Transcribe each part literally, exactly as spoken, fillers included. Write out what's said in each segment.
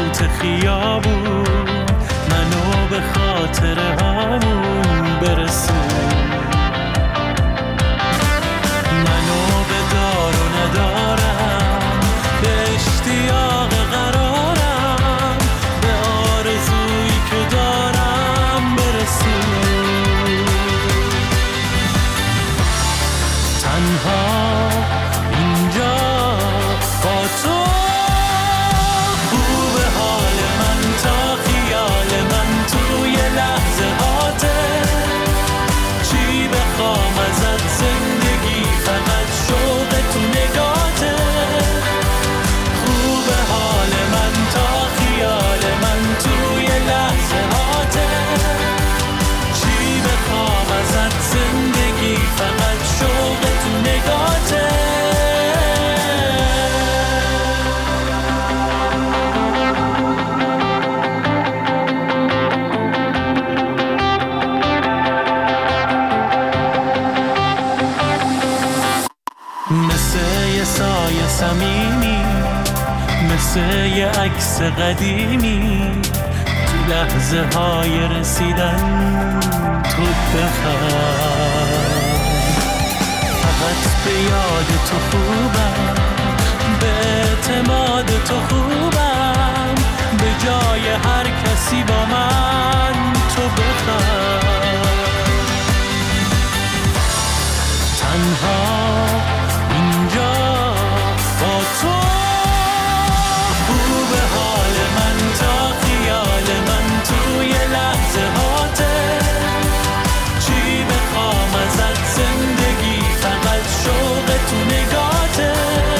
سمت خیابون، منو به خاطر همون برسون. منو به دار و ندارم، به اشتیاق قرارم، به آرزویی که دارم برسون. تنها اینجا با تو خوب حال من تا خیال من توی لحظه هاته. چی بخوام ازت زندگی فقط شوق تو نگاته. خوب حال من تا خیال من توی لحظه هاته. چی بخوام ازت زندگی فقط شوق تو نگاته. مثل یه سایه صمیمی، مثل یه عکس قدیمی، تو لحظه های رسیدن تو بخواه. فقط به یاد تو خوبم، به اعتماد تو خوبم، به جای هر کسی با من تو بخواه. تنها اینجا با تو خوب حال من تا خیال من توی لحظه هاته. چی بخوام ازت زندگی فقط شوق تو نگاته.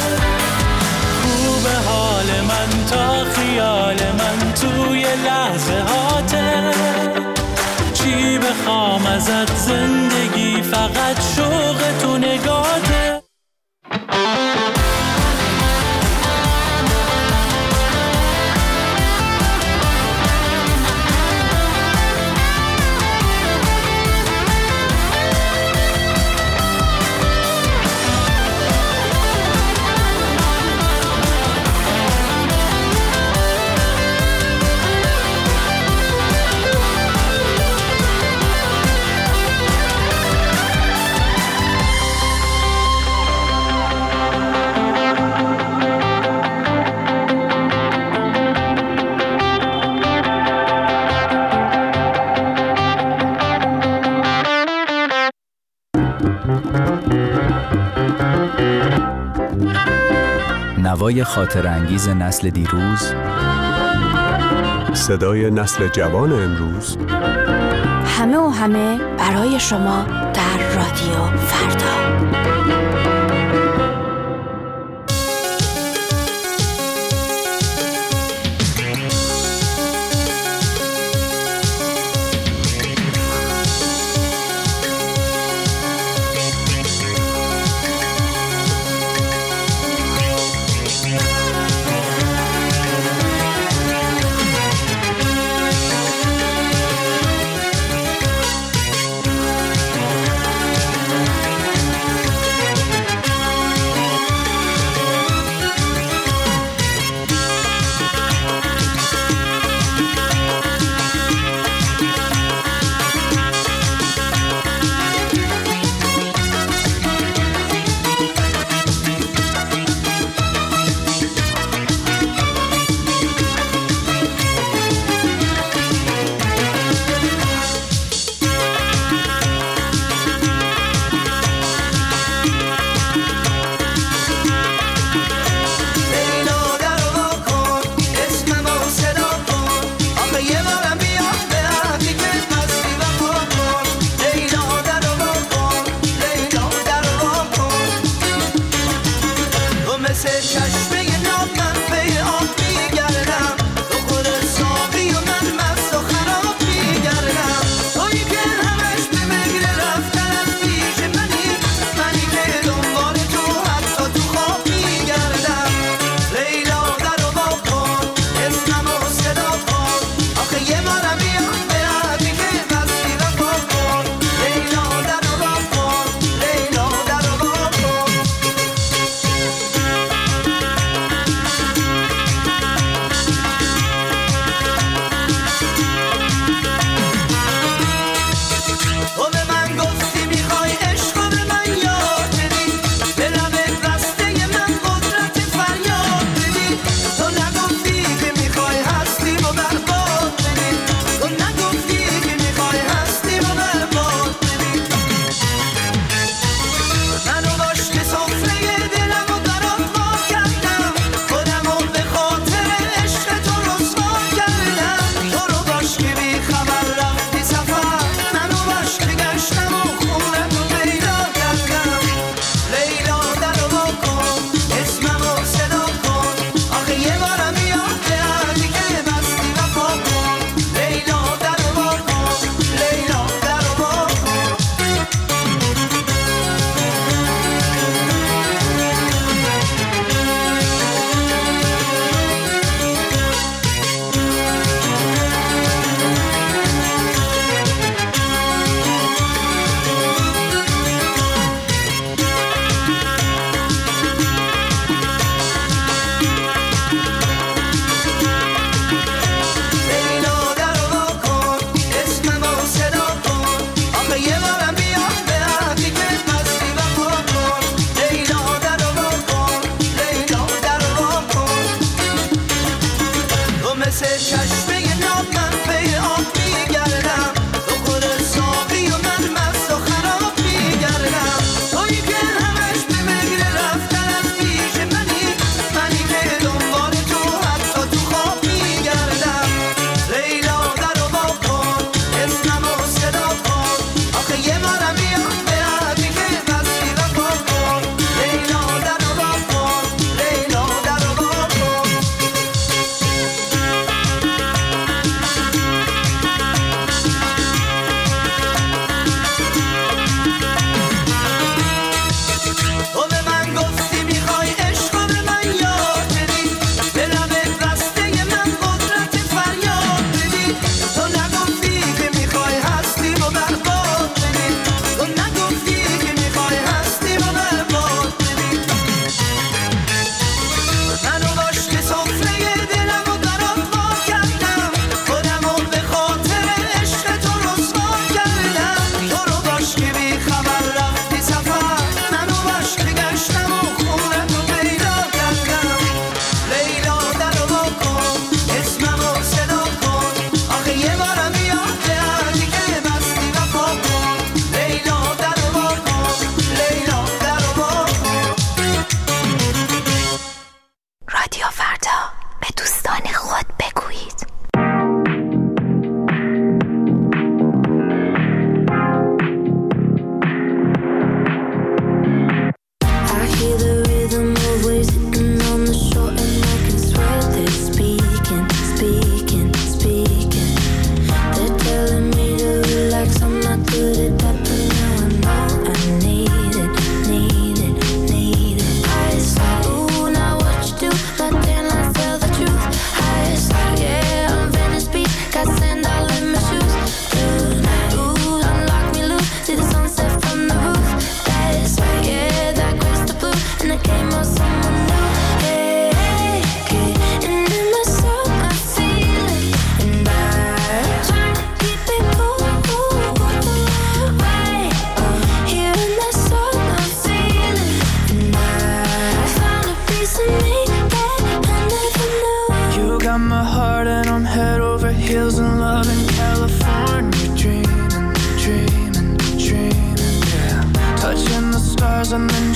خوب حال من تا خیال من توی لحظه هاته. چی بخوام ازت زندگی فقط شوق تو نگاته. نوای خاطر انگیز نسل دیروز، صدای نسل جوان امروز، همه و همه برای شما در رادیو فردا.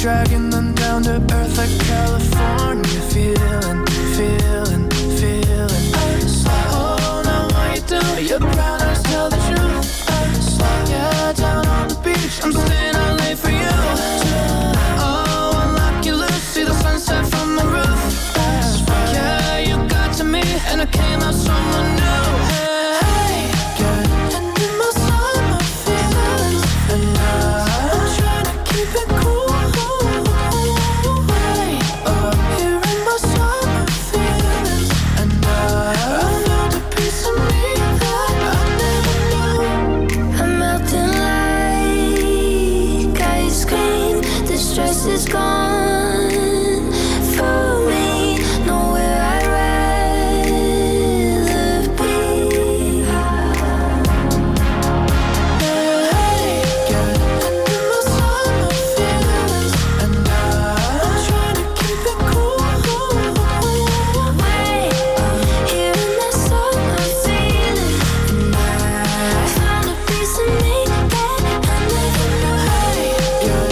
dragging them down to earth like California. Feeling, feeling, feeling us. Oh, now what you do? Your brown eyes tell the truth. Us, yeah, down on the beach, I'm staying out late for you. Oh, I'll lock you loose, see the sunset from the roof. Us, yeah, you got to me, and I came out someone new. Hey, yeah, and in my summer feelings, and I'm trying to keep it cool. Is gone for me, nowhere I'd rather be. Hey, girl, and in my summer feelings, and I'm trying to keep it cool. Way here in that summer feeling, and I found a piece of me that I never knew. Hey, girl.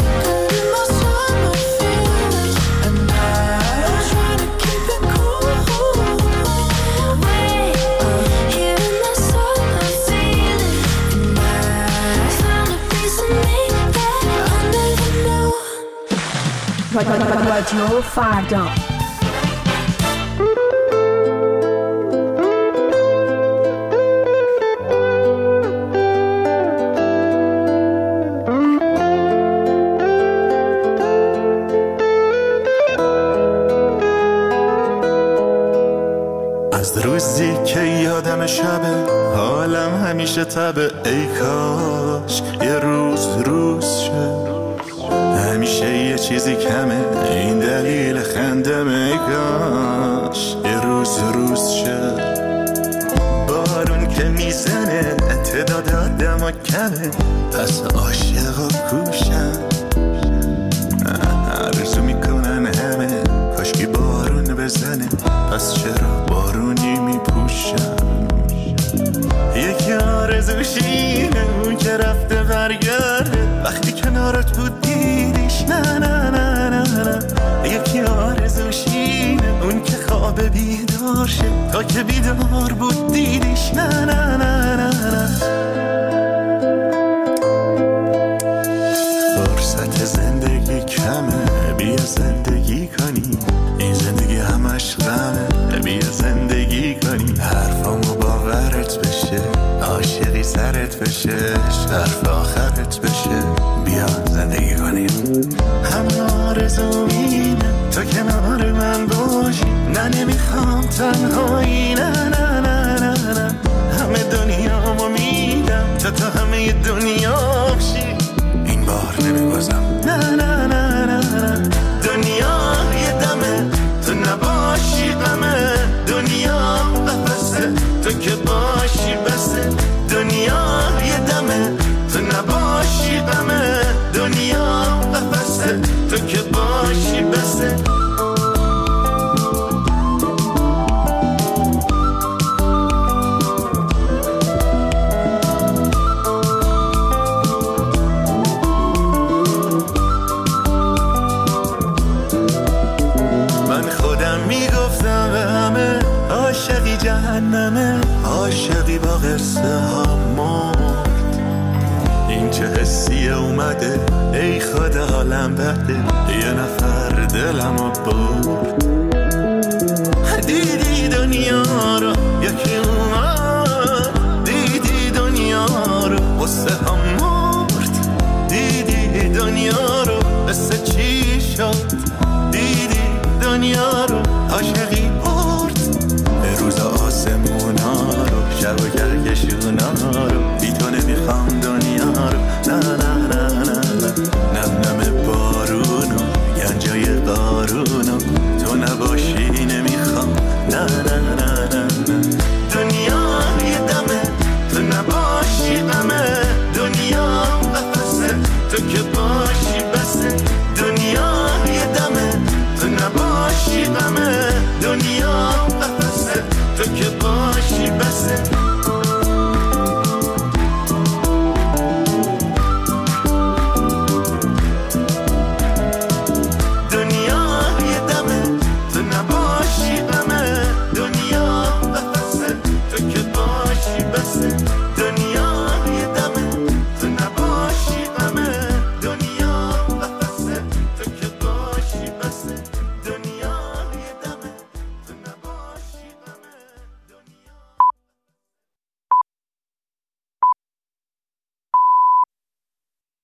رادیو فردا. از روزی که یادم شبه حالم همیشه تبه، ای کاش یه روز روز شه، همیشه یه چیزی کمه این دلیل خندمه، ای کاش یه روز روز شه. بارون که میزنه تعداد آدم و کمه، پس عاشق و کوشم آرزو میکنن همه کاشکی بارون بزنه، پس چرا بارونی میپوشم. یکی آرزوشینه اون که رفته برگرده، وقتی کنارت بود دیدیش نه نه نه نه نه. یکی آرزوشینه اون که خواب بیدار شه، تا که بیدار بود دیدیش نه نه نه نه نه. فرصت زندگی کمه، بیا زندگی کنی، این زندگی همش غمه، بیا زندگی کنی. حرفامو باورت بشه، عاشقی سرت بشه، حرف آخرت بشه، بیا زندگی کنیم. همه آرزو اینه تا کنار من باشی، نه نمیخوام تنهایی، نه نه نه نه نه. همه دنیامو میدم تا تا همه دنیا بشی، این بار نمیبازم، نه نه نه نه نه. دنیا یه دمه تو نباشی غمه، دنیا قفسه تو که باشی بسه. دنیا یه دمه تو نباشی غمه، دنیا قفسه تو که باشی بسه. عاشقی جهنمه، عاشقی با قصه ها مرد، این چه حسیه اومده ای خدا حالم بده، یه نفر دلمو برد. دیدی دنیا رو یکی اومد، دیدی دنیا رو قصه ها مرد.